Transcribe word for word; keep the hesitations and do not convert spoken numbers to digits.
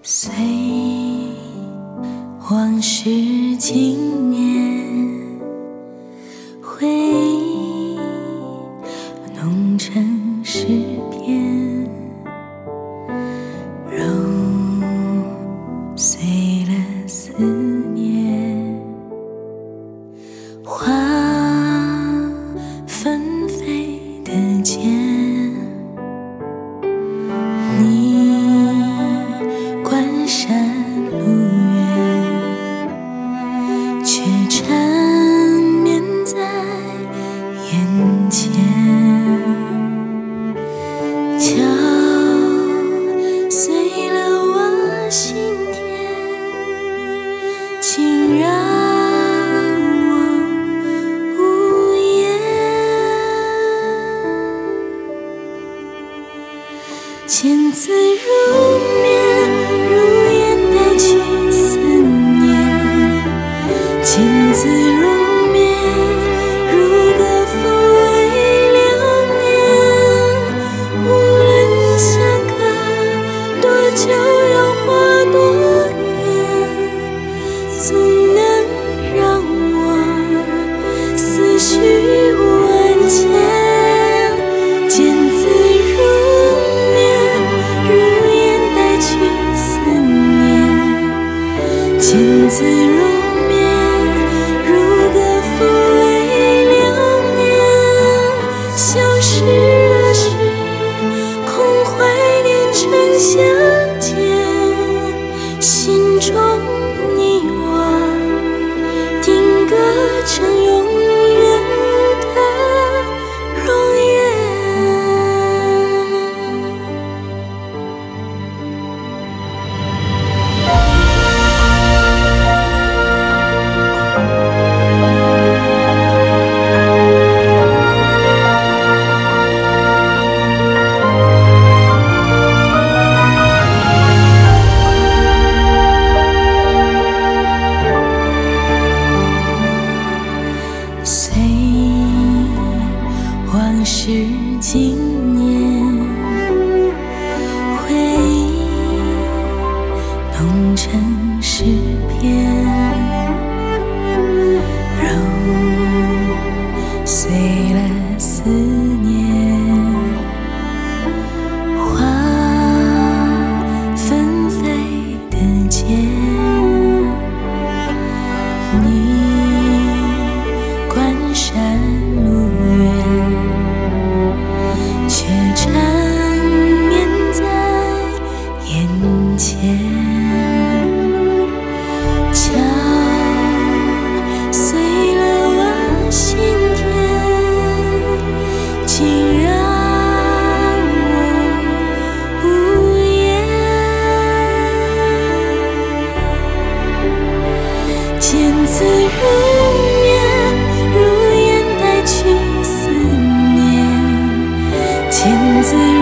随往事经年，回忆弄成诗篇，揉碎了思念，花纷飞的剑，你关山路远，却缠绵在眼前，敲碎了我心田，竟让我无言。见字如面，如烟带去思念，见字如面，如歌抚慰流年。无论相隔多久，又或多远，总能让我思绪万千。见字如面，如烟带去思念，见字如面，如歌抚慰流年。消失了时，空怀念成相见，心中你我定格成永远的容颜。随往事经年，回忆弄成诗篇，揉碎了思念，花纷飞的剑，你关山路远，却缠绵在眼前，敲碎了我心田，竟让我无言。见字如面，如烟带去思念，见字